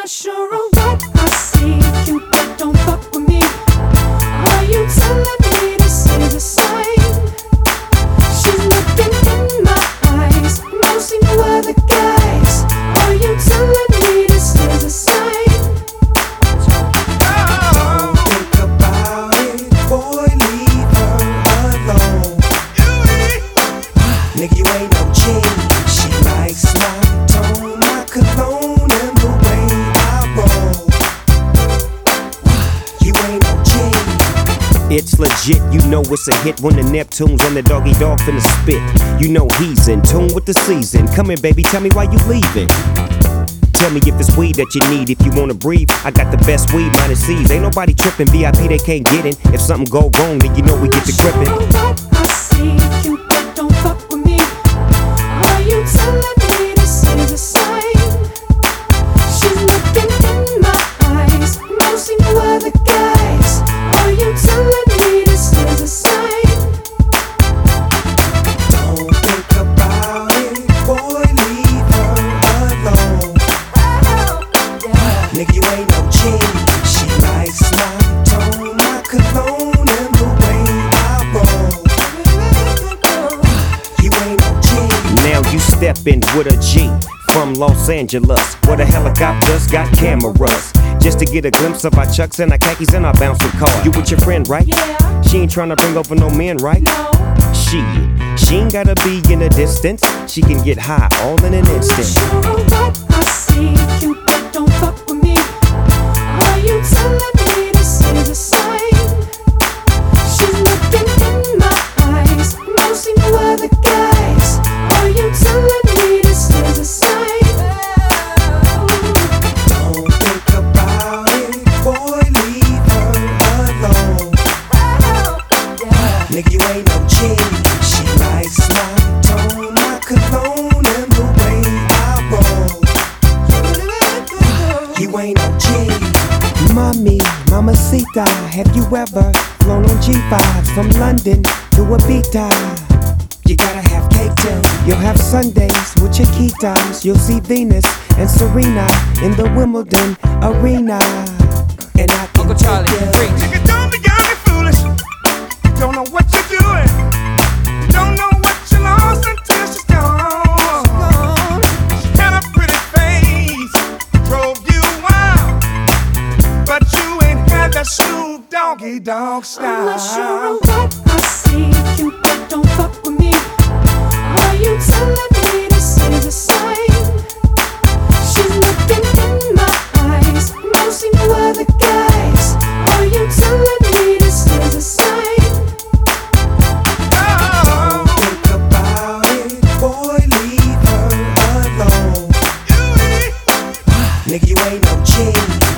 not sure of what I see. Cupid, don't fuck with me. Are you telling me this is a sign? She's looking in my eyes, don't see no other guys. Are you telling me this is a sign? Don't think about it, boy, leave her alone. Nigga, you ain't no G. She likes my tone, my cologne, and the way I roll. You ain't no G. It's legit, you know it's a hit when the Neptunes and the doggy dog finna spit. You know he's in tune with the season. Come in, baby, tell me why you leaving. Tell me if it's weed that you need. If you wanna breathe, I got the best weed, minus C's. Ain't nobody tripping, VIP they can't get in. If something go wrong, then you know we get to gripping. What I see, Cupid, don't fuck with me. Are you telling me this is a sign? She's looking in my eyes, don't see no other guys. Are you telling me this is a sign? Don't think about it, boy, leave her alone. Nigga, you ain't no G. She likes my tone, my cologne, and the way I roll. You ain't no G. Now you steppin' with a G from Los Angeles, where the helicopters got cameras, just to get a glimpse of our chucks and our khakis and our bouncing car. You with your friend, right? Yeah. She ain't tryna bring over no men, right? No. She ain't gotta be in the distance. She can get high all in an I'm not instant. sure of what I see. Cupid, don't fuck with me. Are you telling me this is a sign? She's looking in my eyes, don't see no other guys. Are you telling me this is a sign? Don't think about it, boy, leave her alone. Nigga, you ain't no G. She likes my tone, my cologne, and the way I roll. You ain't no G. Mommy, mamacita, have you ever flown on G5s from London to Ibiza? You gotta have cake too. You'll have Sundays with Chiquitas. You'll see Venus and Serena in the Wimbledon arena. And I can Uncle Charlie, take you. preach. Nigga, don't be young and foolish. You don't know what you're doing. You don't know what you lost until she's gone. She had a pretty face, drove you wild, but you ain't had that Snoop Doggy Dogg I'm not sure style. of what I see. Cupid, don't fuck with me. Are you telling me this is a sign? She's looking in my eyes, don't see no other guys. Are you telling me this is a sign? Don't think about it, boy, leave her alone. Nigga, you ain't no G.